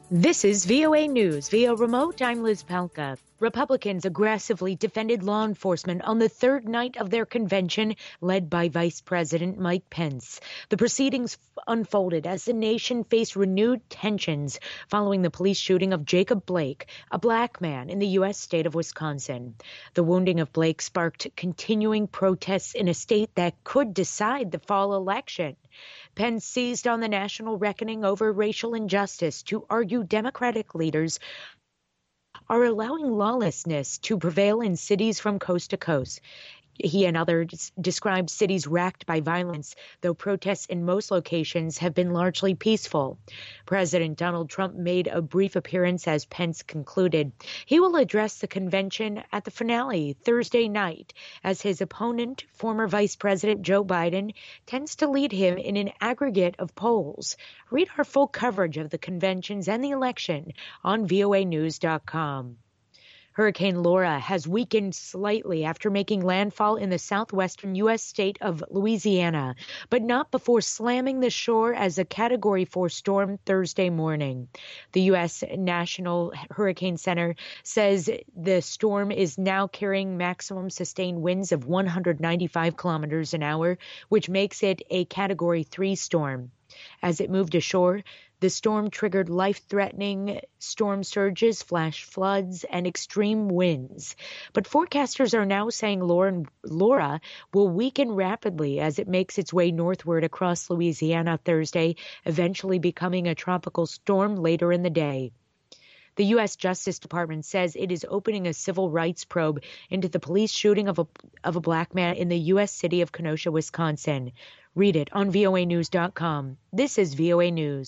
This is VOA News. Via remote, I'm Liz Palka. Republicans aggressively defended law enforcement on the third night of their convention, led by Vice President Mike Pence. The proceedings unfolded as the nation faced renewed tensions following the police shooting of Jacob Blake, a black man in the U.S. state of Wisconsin. The wounding of Blake sparked continuing protests in a state that could decide the fall election. Pence seized on the national reckoning over racial injustice to argue Democratic leaders are allowing lawlessness to prevail in cities from coast to coast. He and others described cities racked by violence, though protests in most locations have been largely peaceful. President Donald Trump made a brief appearance as Pence concluded. He will address the convention at the finale Thursday night, as his opponent, former Vice President Joe Biden, tends to lead him in an aggregate of polls. Read our full coverage of the conventions and the election on voanews.com. Hurricane Laura has weakened slightly after making landfall in the southwestern U.S. state of Louisiana, but not before slamming the shore as a Category 4 storm Thursday morning. The U.S. National Hurricane Center says the storm is now carrying maximum sustained winds of 195 kilometers an hour, which makes it a Category 3 storm. As it moved ashore, the storm triggered life-threatening storm surges, flash floods, and extreme winds. But forecasters are now saying Laura will weaken rapidly as it makes its way northward across Louisiana Thursday, eventually becoming a tropical storm later in the day. The U.S. Justice Department says it is opening a civil rights probe into the police shooting of a black man in the U.S. city of Kenosha, Wisconsin. Read it on voanews.com. This is VOA News.